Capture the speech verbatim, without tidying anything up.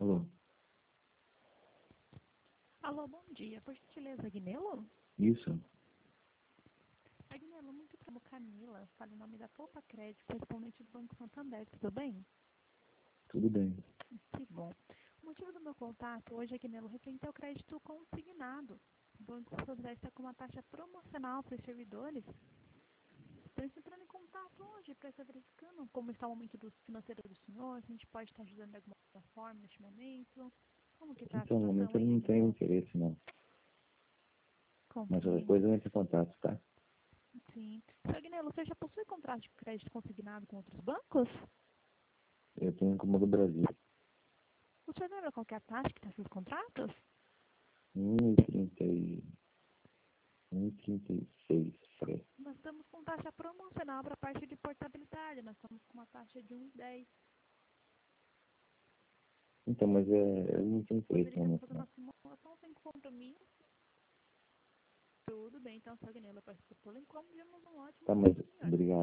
Alô? Alô, bom dia. Por gentileza, Agnello? Isso? Agnello, muito como Camila, fala em nome da Poupa Crédito, correspondente do Banco Santander, tudo bem? Tudo bem. Que bom. O motivo do meu contato hoje, Agnello, referente ao crédito consignado. O Banco Santander está com uma taxa promocional para os servidores. Estou entrando em contato hoje para estar verificando como está o momento do financeiro do senhor, se a gente pode estar ajudando de alguma outra forma neste momento. Como que está a Então, no situação momento eu aí, não tenho Agnello? interesse, não. Mas qualquer Compreendo. coisa eu entro em contato, tá? Sim. Senhor Agnello, você já possui contrato de crédito consignado com outros bancos? Eu tenho como do Brasil. O senhor lembra qual que é a taxa que está esses contratos? um e trinta e... um e trinta e seis, parece. Nós estamos com taxa promocional para a parte de portabilidade. Nós estamos com uma taxa de um vírgula dez. Então, mas é, eu não tenho interesse no Poderia momento, fazer não. uma simulação sem compromisso? Tudo bem, então, senhor Agnello, eu peço por todo incômodo e um ótimo Tá, dia mas para o senhor. obrigado.